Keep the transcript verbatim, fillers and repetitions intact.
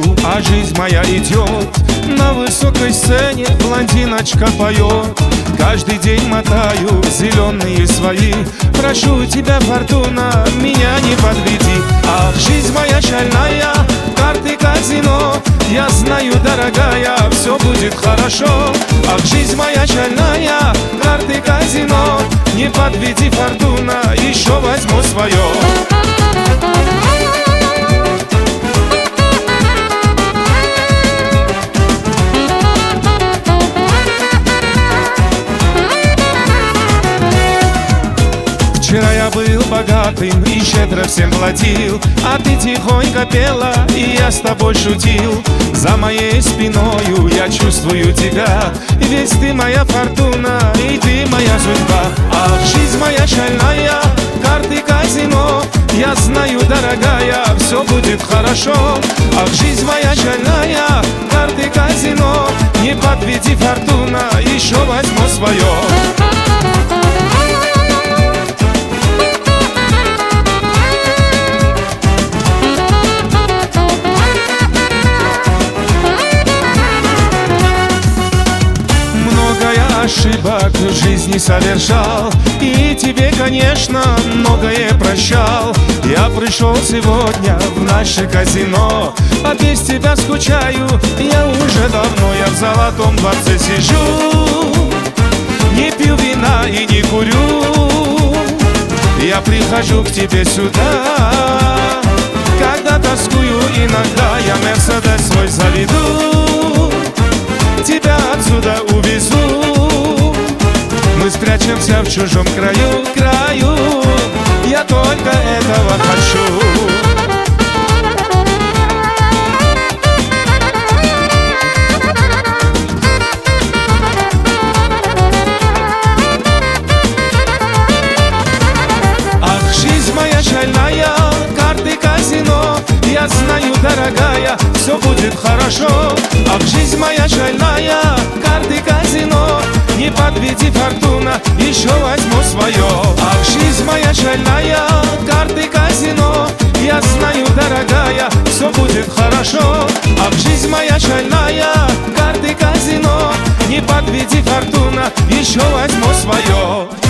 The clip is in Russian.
а жизнь моя идет. На высокой сцене блондиночка поет. Каждый день мотаю зеленые свои. Прошу тебя, фортуна, меня не подведи. Ах, жизнь моя шальная, карты казино. Я знаю, дорогая, все будет хорошо. Ах, жизнь моя шальная, карты казино. Не подведи, фортуна, еще возьму свое. Вчера я был богатым и щедро всем платил, а ты тихонько пела, и я с тобой шутил. За моей спиною я чувствую тебя, ведь ты моя фортуна, и ты моя судьба. Ах, жизнь моя шальная, карты казино. Я знаю, дорогая, все будет хорошо. Ах, жизнь моя шальная, карты казино. Не подведи, фортуна, еще возьму свое. Ошибок в жизни совершал, и тебе, конечно, многое прощал. Я пришел сегодня в наше казино, а без тебя скучаю я уже давно. Я в золотом дворце сижу, не пью вина и не курю. Я прихожу к тебе сюда, когда тоскую иногда. Я Мерседес свой заведу, тебя отсюда увезу. Мы спрячемся в чужом краю, краю. Я только этого хочу. Ах, жизнь моя шальная, карты казино. Я знаю, дорогая, все будет хорошо. Ах, жизнь моя шальная, карты казино. Не подведи, фортуна, еще возьму свое. Ах, жизнь моя шальная, карты казино. Я знаю, дорогая, все будет хорошо. Ах, жизнь моя шальная, карты казино. Не подведи, фортуна, еще возьму свое.